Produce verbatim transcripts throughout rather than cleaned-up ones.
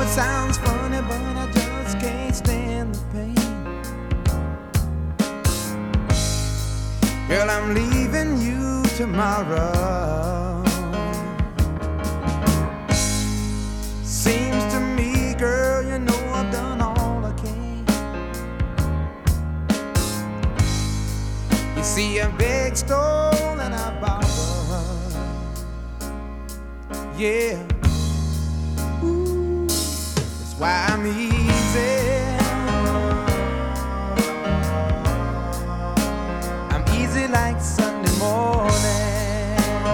sounds funny, but I just can't stand the pain. Girl, I'm leaving you tomorrow. Seems to me, girl, you know I've done all I can. You see, I beg, stole, and I borrowed. Yeah. Ooh, that's why I'm easy. I'm easy like Sunday morning.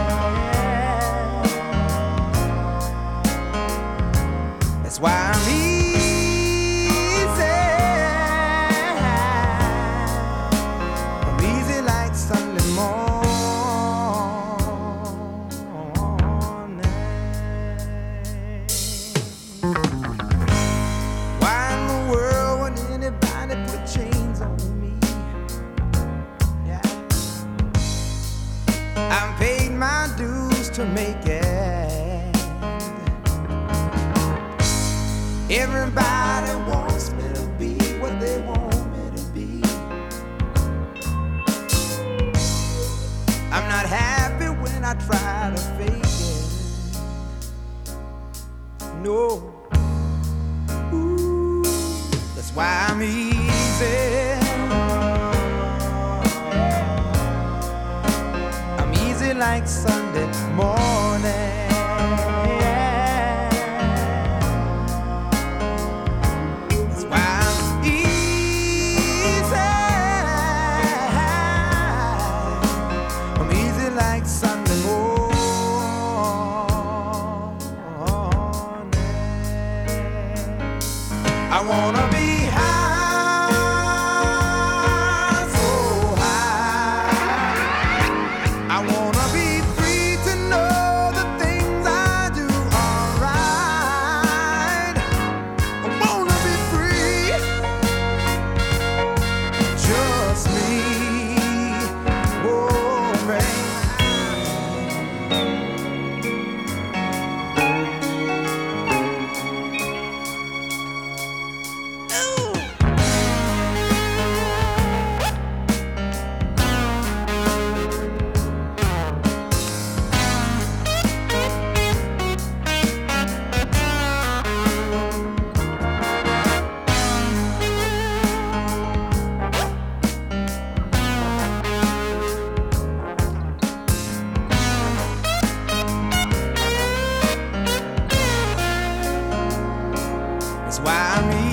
That's why I'm easy. I'm easy like Sunday morning. Why in the world would anybody put chains on me? Yeah. I've paid my dues to make it. Everybody wants me to be what they want me to be. I'm not happy when I try to fake it. No. Ooh, that's why I'm easy. I'm easy like Sunday morning. Sunday morning, I wanna be high, so high. I wanna be free to know the things I do are right. I wanna be free, just me. Oh, baby. That's why I'm